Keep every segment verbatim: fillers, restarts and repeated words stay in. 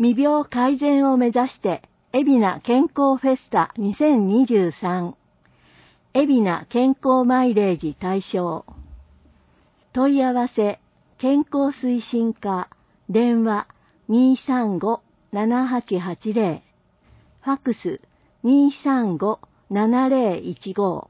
未病改善を目指して、海老名健康フェスタにせんにじゅうさん。海老名健康マイレージ対象。問い合わせ、健康推進課、電話 にーさんご ななはちはちゼロ、ファックス にーさんご ななゼロいちご。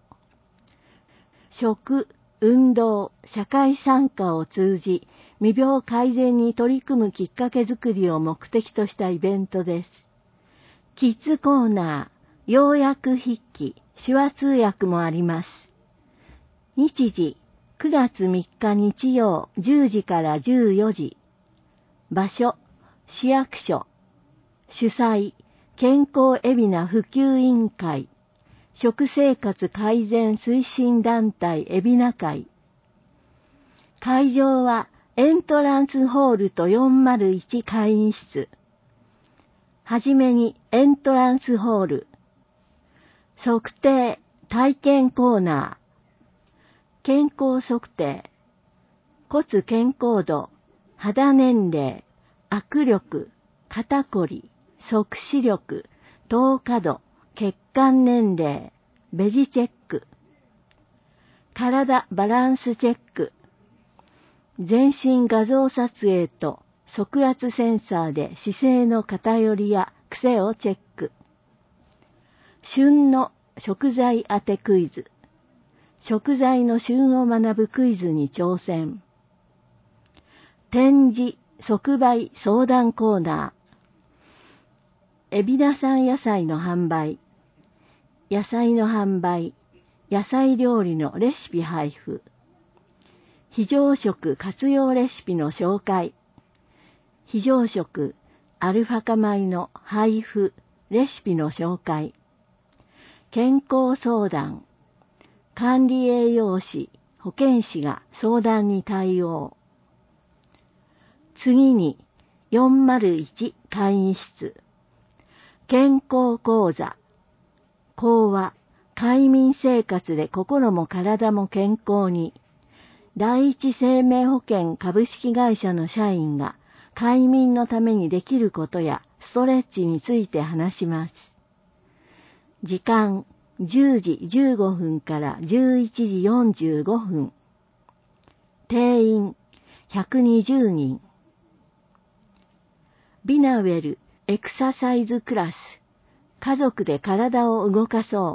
食、運動、社会参加を通じ、未病改善に取り組むきっかけづくりを目的としたイベントです。キッズコーナー、要約筆記、手話通訳もあります。日時、くがつみっか日曜じゅうじからじゅうよじ。場所、市役所。主催、健康海老名普及委員会。食生活改善推進団体海老名会。会場はエントランスホールとよんまるいち会議室。はじめにエントランスホール。測定、体験コーナー。健康測定。骨健康度、肌年齢、握力、肩こり、即視力、透過度、血管年齢、ベジチェック。体バランスチェック。全身画像撮影と測圧センサーで姿勢の偏りや癖をチェック。旬の食材当てクイズ。食材の旬を学ぶクイズに挑戦。展示、即売相談コーナー。海老名産野菜の販売。野菜の販売。野菜料理のレシピ配布。非常食活用レシピの紹介。非常食アルファ化米の配布、レシピの紹介。健康相談。管理栄養士、保健師が相談に対応。次に、よんまるいち会議室。健康講座。講話、快眠生活で心も体も健康に。第一生命保険株式会社の社員が快眠のためにできることやストレッチについて話します。時間、じゅうじじゅうごふんからじゅういちじよんじゅうごふん。定員、ひゃくにじゅうにん。ビナウェルエクササイズクラス。家族で体を動かそう。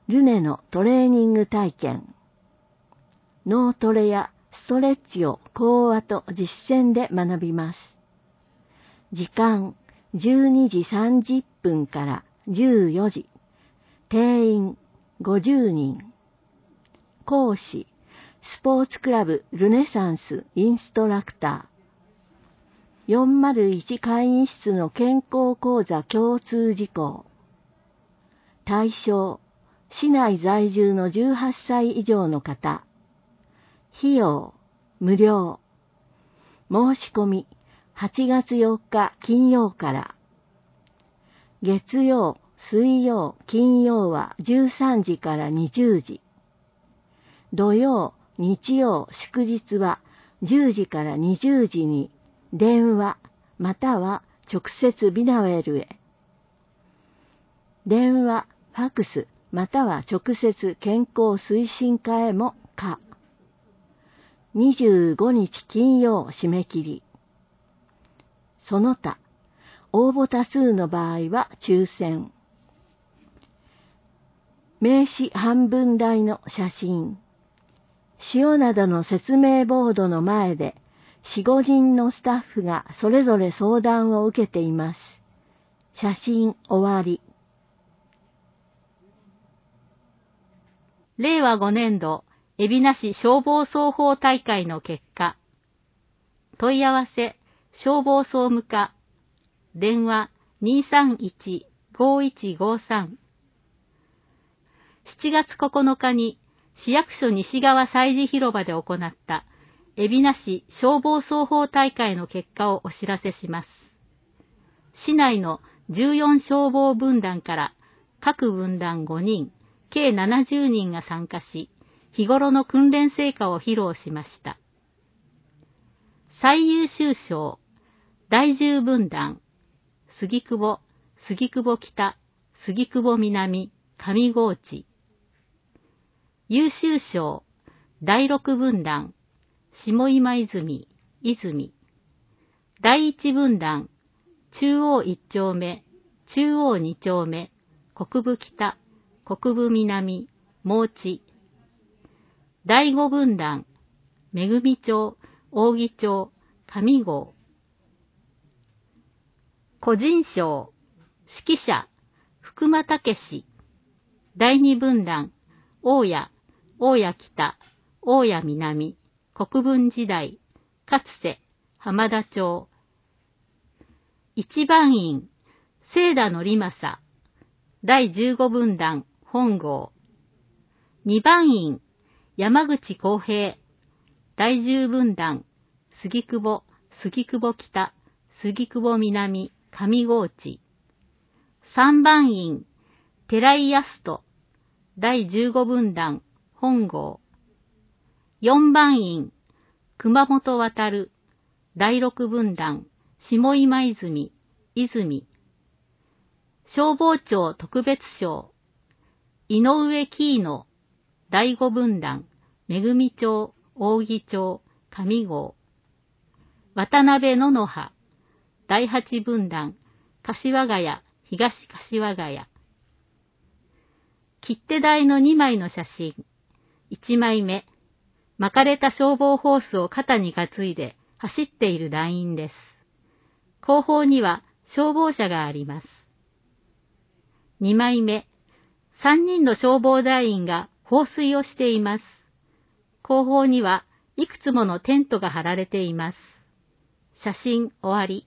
ルネのトレーニング体験。脳トレやストレッチを講話と実践で学びます。時間、じゅうにじさんじゅっぷんからじゅうよじ。定員、ごじゅうにん。講師、スポーツクラブルネサンスインストラクター。よんまるいち会議室の健康講座共通事項。対象、市内在住のじゅうはっさい以上の方。費用、無料。申し込み、はちがつよっか金曜から。月曜、水曜、金曜はじゅうさんじからにじゅうじ。土曜、日曜、祝日はじゅうじからにじゅうじに電話または直接ビナウェルへ。電話、ファックスまたは直接健康推進課へも可。にじゅうごにち金曜締め切り。その他、応募多数の場合は抽選。名刺半分大の写真。塩などの説明ボードの前で、よん、ごにんのスタッフがそれぞれ相談を受けています。写真終わり。 れいわごねんど、海老名市消防操法大会の結果。問い合わせ、消防総務課。電話 にーさんいち ごいちごさん。しちがつここのかに市役所西側祭事広場で行った海老名市消防操法大会の結果をお知らせします。市内のじゅうよん消防分団から各分団ごにん、計ななじゅうにんが参加し、日頃の訓練成果を披露しました。最優秀賞、第じゅう分団、 杉久保、杉久保北、杉久保南、上河内。優秀賞、第六分団、下今泉、泉。第一分団、中央一丁目、中央二丁目、国分北、国分南、毛地。第五分団、めぐみ町、扇町、上郷。個人賞、指揮者、福間武史。第二分団、大谷、大谷北、大谷南、国分時代、勝瀬、浜田町。一番員、清田則政。第十五分団、本郷。二番員、山口公平。第十分団、杉久保、杉久保北、杉久保南、上河内。三番員、寺井康人。第十五分団、本郷。四番員、熊本渡。第六分団、下今泉、泉。消防庁特別賞、井上喜野。第五分団、めぐみ町、扇町、上郷。渡辺野々葉。第八分団、柏ヶ谷、東柏ヶ谷。切手台のにまいの写真。いちまいめ。巻かれた消防ホースを肩に担いで走っている団員です。後方には消防車があります。にまいめ。さんにんの消防団員が放水をしています。後方にはいくつものテントが張られています。写真終わり。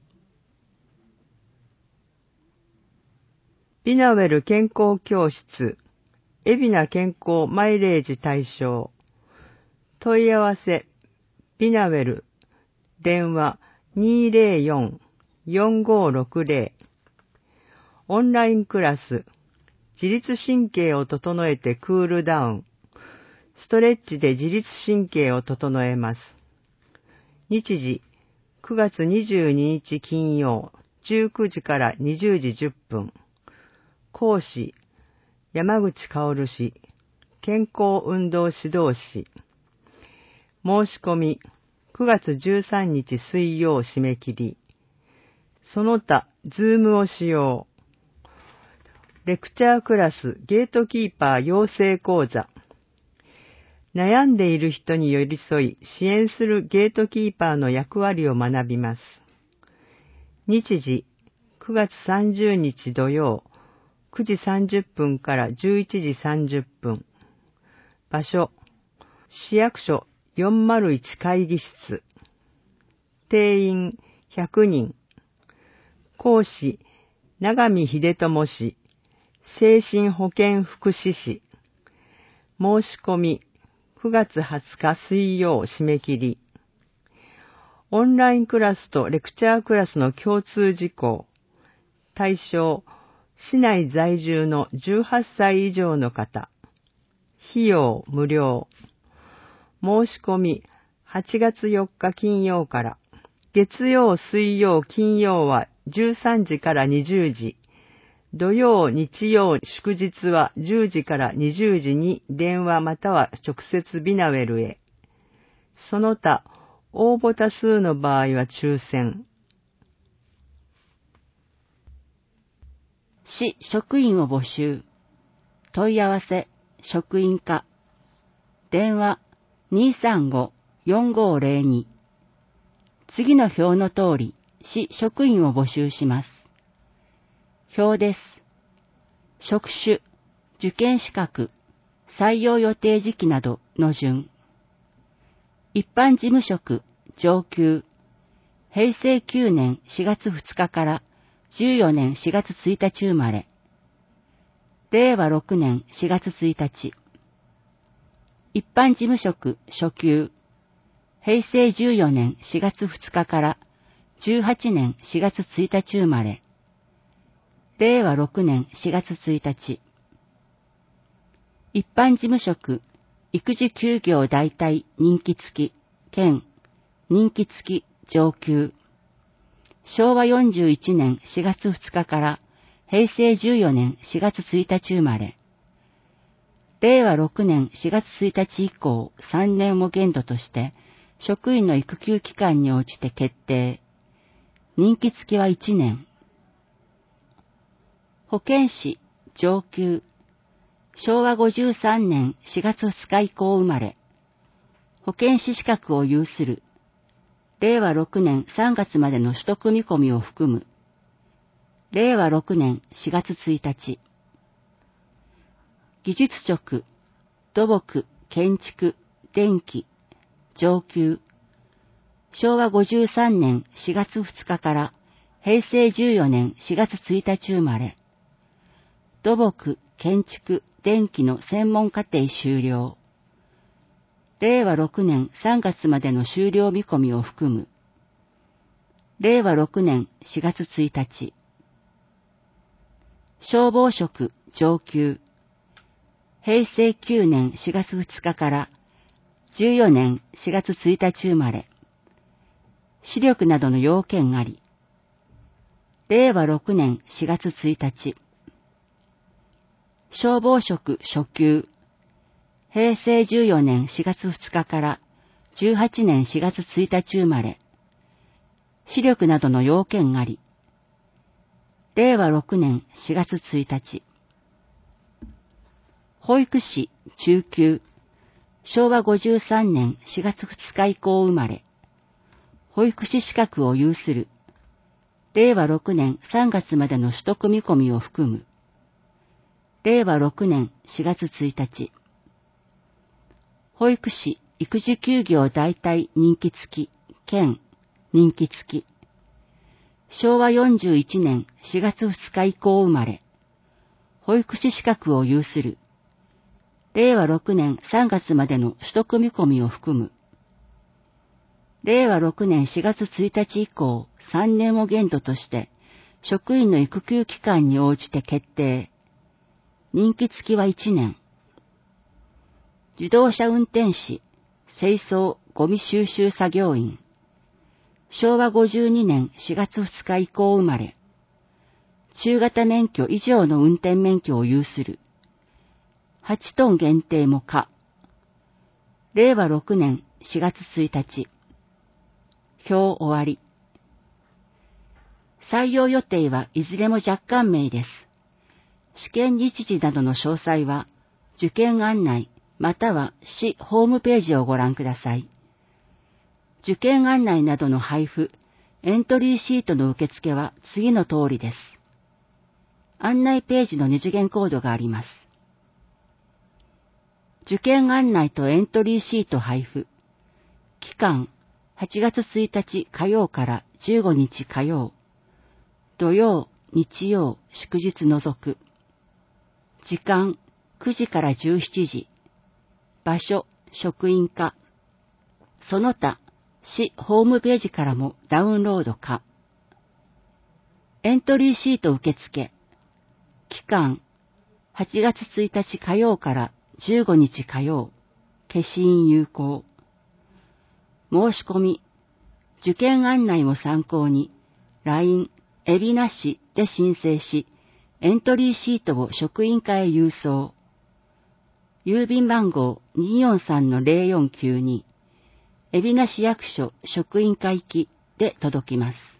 ビナウェル健康教室、海老名健康マイレージ対象。問い合わせ、ビナウェル、電話 にーぜろよん よんごろくぜろ。オンラインクラス、自律神経を整えてクールダウン。ストレッチで自律神経を整えます。日時、くがつにじゅうににち金曜、じゅうくじからにじゅうじじゅっぷん。講師、山口薫氏、健康運動指導士。申し込み、くがつじゅうさんにち水曜締め切り。その他、ズームを使用。レクチャークラスゲートキーパー養成講座。悩んでいる人に寄り添い支援するゲートキーパーの役割を学びます。日時、くがつさんじゅうにち土曜、くじさんじゅっぷんからじゅういちじさんじゅっぷん。場所、市役所よんまるいち会議室。定員ひゃくにん。講師、長見秀智氏、精神保健福祉士。申し込み、くがつはつか水曜締め切り。オンラインクラスとレクチャークラスの共通事項。対象、市内在住のじゅうはっさい以上の方。費用無料。申し込み、はちがつよっか金曜から。月曜、水曜、金曜はじゅうさんじからにじゅうじ。土曜、日曜、祝日はじゅうじからにじゅうじに電話または直接ビナウェルへ。その他、応募多数の場合は抽選。 市職員を募集。問い合わせ、職員課。電話 にーさんご よんごぜろに。次の表の通り、市職員を募集します。表です。職種、受験資格、採用予定時期などの順。一般事務職、上級。へいせいきゅうねんしがつふつかからじゅうよねんしがつついたち生まれ。れいわろくねんしがつついたち。一般事務職、初級。へいせいじゅうよねんしがつふつかからじゅうはちねんしがつついたち生まれ。れいわろくねんしがつついたち。一般事務職、育児休業代替任期付き、兼任期付き上級。 しょうわよんじゅういちねんしがつふつかからへいせいじゅうよねんしがつついたち生まれ。れいわろくねんしがつついたち以降さんねんを限度として職員の育休期間に応じて決定。任期付きはいちねん。保健師上級。しょうわごじゅうさんねんしがつふつか以降生まれ。保健師資格を有する。れいわろくねんさんがつまでの取得見込みを含む。れいわろくねんしがつついたち。技術職、土木、建築、電気、上級。しょうわごじゅうさんねんしがつふつかからへいせいじゅうよねんしがつついたち生まれ。土木、建築、電気の専門課程修了。れいわろくねんさんがつまでの修了見込みを含む。れいわろくねんしがつついたち。消防職上級。へいせいきゅうねんしがつふつかからじゅうよねんしがつついたち生まれ。視力などの要件あり。れいわろくねんしがつついたち。消防職初級。へいせいじゅうよねんしがつふつかからじゅうはちねんしがつついたち生まれ。視力などの要件あり。れいわろくねんしがつついたち。保育士中級。しょうわごじゅうさんねんしがつふつか以降生まれ。保育士資格を有する。れいわろくねんさんがつまでの取得見込みを含む。れいわろくねんしがつついたち。保育士育児休業代替任期付き、兼任期付き。しょうわよんじゅういちねんしがつふつか以降生まれ。保育士資格を有する。れいわろくねんさんがつまでの取得見込みを含む。れいわろくねんしがつついたち以降さんねんを限度として職員の育休期間に応じて決定。任期付きはいちねん。自動車運転士、清掃、ゴミ収集作業員。しょうわごじゅうにねんしがつふつか以降生まれ。中型免許以上の運転免許を有する。はちトン限定も可。れいわろくねんしがつついたち。表終わり。採用予定はいずれも若干名です。試験日時などの詳細は、受験案内または市ホームページをご覧ください。受験案内などの配布、エントリーシートの受付は次の通りです。案内ページの二次元コードがあります。受験案内とエントリーシート配布。期間、はちがつついたち火曜からじゅうごにち火曜。土曜、日曜、祝日除く。時間、くじからじゅうしちじ。場所、職員課。その他、市ホームページからもダウンロード可。エントリーシート受付。期間、はちがつついたち火曜からじゅうごにち火曜。消印有効。申し込み。受験案内を参考に、ライン、海老名市で申請し、エントリーシートを職員課へ郵送。郵便番号 にーよんさんのぜろよんきゅうに、海老名市役所職員課行きで届きます。